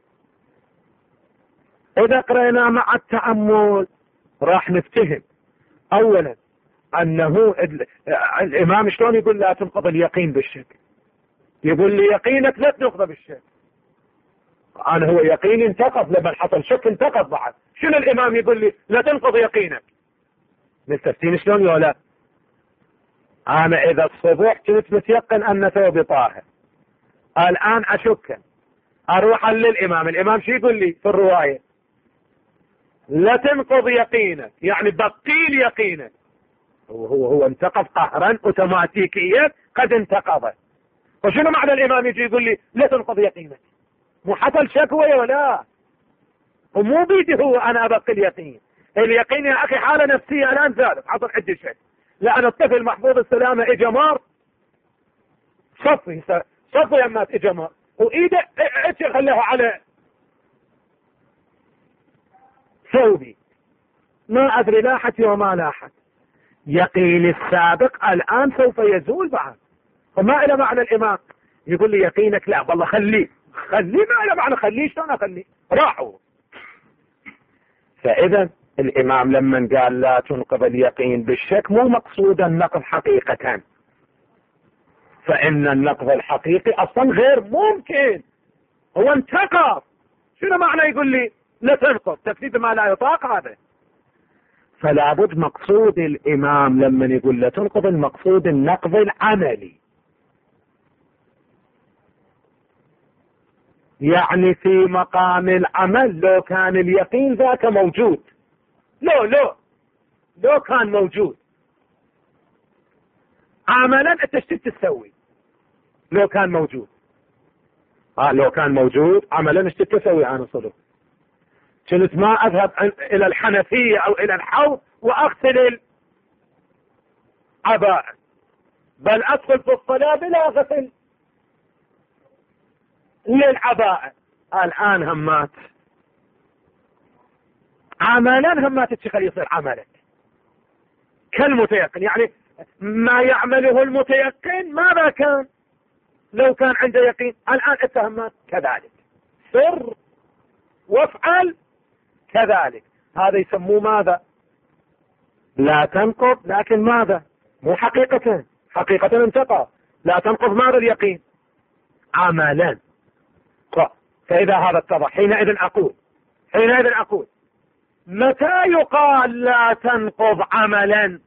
إذا قرأنا مع التأمل راح نفتهم أولا أنه الإمام شلون يقول لا تنقض اليقين بالشك؟ يقول لي يقينك لا تنقض بالشك. أنا هو يقيني انتقض لما حصل شك انتقض بعد. شنو الإمام يقول لي لا تنقض يقينك؟ نستفتين شلون يا لا؟ أنا إذا الصبح كنت متيقن أن ثوبي طاهر، الآن أشك، أروح للإمام، الإمام شو يقول لي في الرواية؟ لا تنقض يقينك، يعني بقيل يقينك. هو هو هو انتقض قهرا اوتوماتيكيا، قد انتقض. وشنو معنى الإمام يجي يقول لي لا تنقض يقينك؟ مو حصل شكوى ولا ومو بيدي هو أنا أبقي اليقين. اليقين يا أخي حالة نفسية الآن ثابت، حصل عندي شك. لأن الطفل محفوظ السلامة إجا مار صفي صفي يمات إجا مار وإيده إيش خليها على ثوبي، ما أدري لاحت وما لاحت. يقين السابق الآن سوف يزول بعد. فما إلى معنى الإمام يقول لي يقينك لا والله خليه خليه، ما إلى معنى خليه، شلون أخليه؟ راحوا. فإذا الإمام لما قال لا تنقض اليقين بالشك مو مقصود النقض حقيقة، فإن النقض الحقيقي أصلا غير ممكن، هو انتقض. شنو معنى يقول لي لا تنقض؟ تكذيب ما لا يطاق هذا. فلا بد مقصود الإمام لما يقول لا تنقض المقصود النقض العملي، يعني في مقام العمل. لو كان اليقين ذاك موجود، لو لو لو كان موجود عملا انت ايش تسوي؟ لو كان موجود اه لو كان موجود عملا ايش تسوي؟ انا صدق كنت ما اذهب الى الحنفية او الى الحوض واغسل العباء، بل ادخل في الصلاة بلا غسل للعباء. الان همات عملا همات تشغل يصير عملك كالمتيقن، يعني ما يعمله المتيقن ماذا كان لو كان عنده يقين؟ الان اتهمات كذلك، سر وافعل كذلك. هذا يسموه ماذا؟ لا تنقض، لكن ماذا؟ مو حقيقة، حقيقة انتقى. لا تنقض ماذا؟ اليقين عملا. فإذا هذا اتضح حينئذ أقول حينئذ أقول متى يقال لا تنقض عملا؟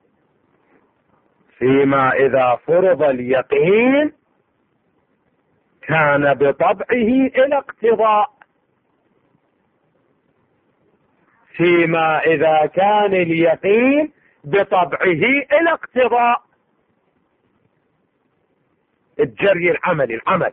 فيما إذا فرض اليقين كان بطبعه إلى اقتضاء، فيما إذا كان اليقين بطبعه إلى اقتضاء الجري العملي، العمل.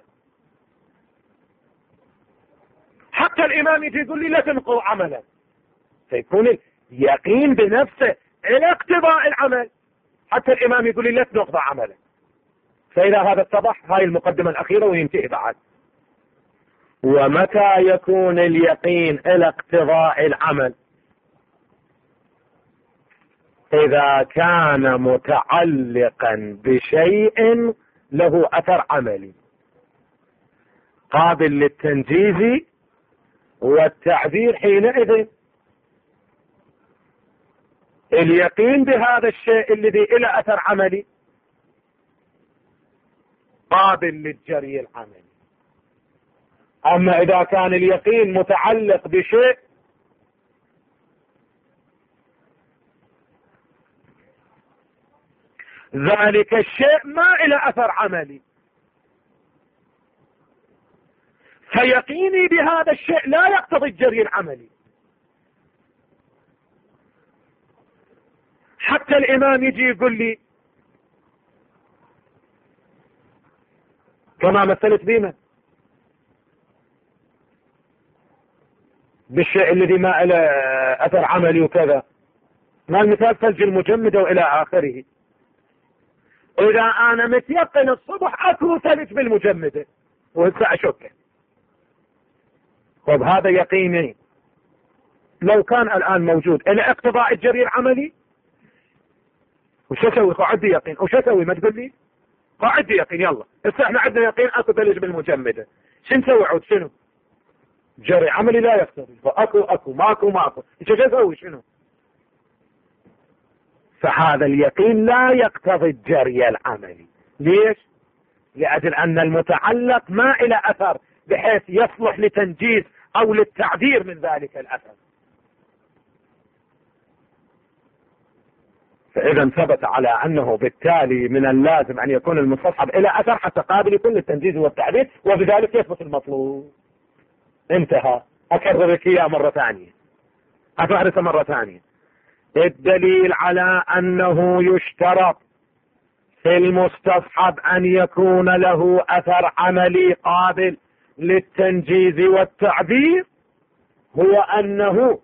حتى الإمام يجي يقول لي لا تنقض عملا، فيكون اليقين بنفسه إلى اقتضاء العمل. حتى الإمام يقول لي لا تنقض عملا. فإذا هذا اتضح، هاي المقدمة الأخيرة وينتهي بعد. ومتى يكون اليقين إلى اقتضاء العمل؟ إذا كان متعلقا بشيء له أثر عملي قابل للتنجيز والتعبير، حينئذ اليقين بهذا الشيء الذي إلى أثر عملي قابل للجري العملي. أما إذا كان اليقين متعلق بشيء ذلك الشيء ما إلى أثر عملي، فيقيني بهذا الشيء لا يقتضي الجري العملي. حتى الإمام يجي يقول لي كما مثلت بينا بالشيء الذي ما إلى أثر عملي وكذا، ما المثال ثلج المجمد وإلى آخره. إذا أنا متيقن الصبح أكو ثلج بالمجمدة وهسه أشكه، طب هذا يقيني لو كان الآن موجود إلى اقتضاء الجري العملي، وش أسوي؟ قاعد يقين. وش أسوي؟ ما تقول لي قاعد يقين، يلا هسه احنا عندنا يقين أكو ثلج بالمجمدة، شو نسوي عود؟ شنو جري عملي لا يقتضي، فأكو أكو ماكو ماكو، ايش أسوي؟ شنو؟ فهذا اليقين لا يقتضي الجري العملي. ليش؟ لأجل أن المتعلق ما إلى أثر بحيث يصلح لتنجيز أو للتعبير من ذلك الأثر. فإذا ثبت على أنه بالتالي من اللازم أن يكون المستصحب إلى أثر حتى قابل يكون للتنجيز والتعبير، وبذلك يثبت المطلوب. انتهى. أكرر لك إياه مرة ثانية، أفعرس مرة ثانية. الدليل على أنه يشترط في المستصحب أن يكون له أثر عملي قابل للتنجيز والتعبير هو أنه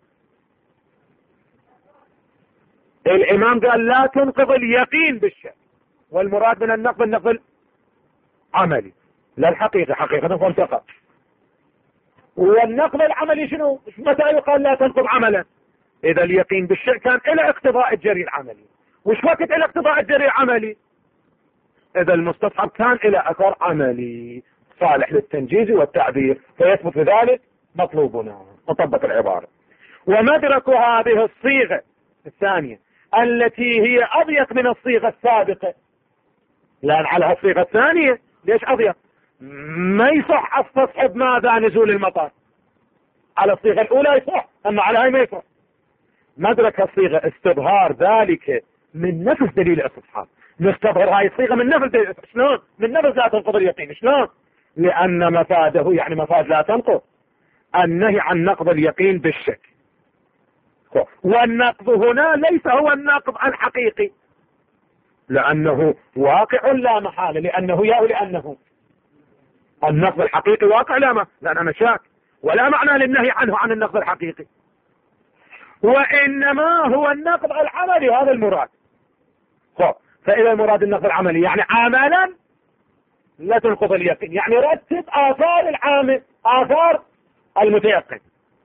الإمام قال لا تنقض اليقين بالشك، والمراد من النقض النقض العملي لا الحقيقة، حقيقة فانتقض. والنقض العملي شنو؟ متى يقال لا تنقض عملا؟ إذا اليقين بالشيء كان إلى اقتضاء الجري العملي. وش وقت إلى اقتضاء الجري العملي؟ إذا المستصحب كان إلى أثر عملي صالح للتنجيز والتعبير، فيثبت بذلك مطلوبنا. نطبق العبارة. ومدرك هذه الصيغة الثانية التي هي أضيق من الصيغة السابقة، لأن على الصيغة الثانية ليش أضيق؟ ما يصح استصحب ماذا؟ نزول المطر. على الصيغة الأولى يصح، أما على هاي ما يصح. مدرك الصيغة استظهار ذلك من نفس دليل الاستصحاب. نستظهر هاي الصيغة من نفس دليل. شلون؟ من نفس لا تنقض اليقين. شلون؟ لأن مفاده يعني مفاد لا تنقض، النهي عن نقض اليقين بالشك. والنقض هنا ليس هو النقض الحقيقي، لأنه واقع لا محالة، لأنه يا لأنه النقض الحقيقي واقع لا ما لأن أنا شاك، ولا معنى للنهي عنه عن النقض الحقيقي، وإنما هو النقض العملي. هذا المراد. فإذا المراد النقض العملي يعني عملا لا تنقض اليقين، يعني رتب آثار العامل، آثار المتيقن.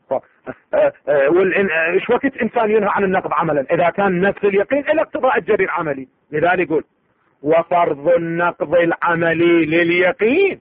ايش وقت انسان ينهى عن النقض عملا؟ اذا كان نفس اليقين الى اقتضاء الجري العملي. لذلك يقول وفرض النقض العملي لليقين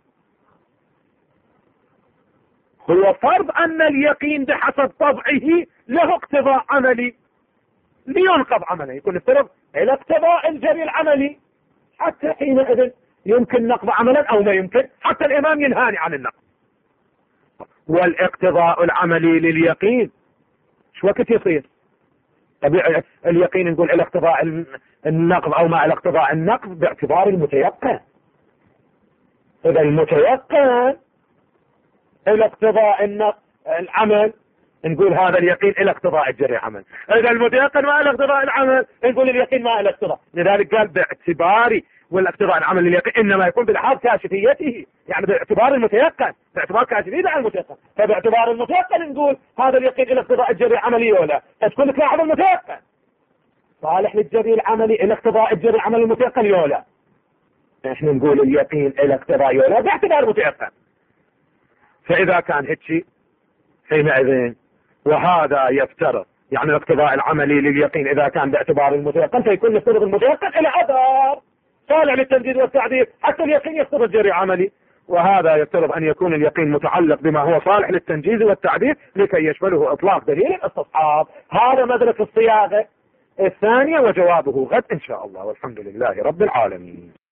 هو فرض ان اليقين بحسب طبعه له اقتضاء عملي لينقض عمله، يكون افترض الى اقتضاء الجري العملي، حتى حينئذ يمكن نقض عملا او ما يمكن، حتى الامام ينهاني عن النقض. والاقتضاء العملي لليقين شو وقت يصير؟ طبيعي اليقين نقول الى اقتضاء النقض او مع الاقتضاء النقض باعتبار المتيقن. اذا المتيقن الى اقتضاء العمل نقول هذا اليقين الى اقتضاء الجري عمل. اذا المتيقن مع الاقتضاء العمل نقول اليقين مع الاقتضاء. لذلك قال باعتبار والاقتضاء العمل لليقين انما يكون بلحاظ كاشفيته، يعني باعتبار المتيقن، باعتبار كاشفيته على المتيقن. فباعتبار المتيقن نقول هذا اليقين الى اقتضاء الجري العملي ولا تكون لك لاحظ المتيقن صالح للجري العملي الى اقتضاء الجري العملي المتيقن يولا. احنا نقول اليقين الى اقتضاء يولا باعتبار المتيقن. فاذا كان هيك شيء حينئذ وهذا يفترض يعني الاقتضاء العملي لليقين اذا كان باعتبار المتيقن فيكون يفترض المتيقن الى اثر صالح للتمديد والتعديل حتى اليقين يفترض جري عملي، وهذا يفترض ان يكون اليقين متعلق بما هو صالح للتنجيز والتعديل لكي يشمله اطلاق دليل الاستصحاب. هذا مدرك الصياغة الثانية وجوابه غد ان شاء الله، والحمد لله رب العالمين.